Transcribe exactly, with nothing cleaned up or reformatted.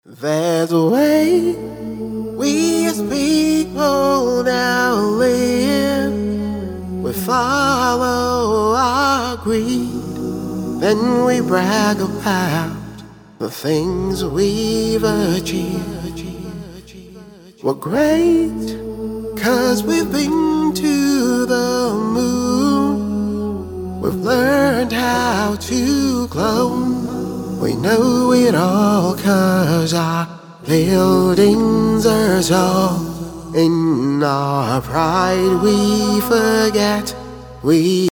There's a way we as people now live. We follow our greed, then we brag about the things we've achieved. We're great, cause we've been to the moon. We've learned how to clone. We know it all cause our buildings are tall. In our pride we forget we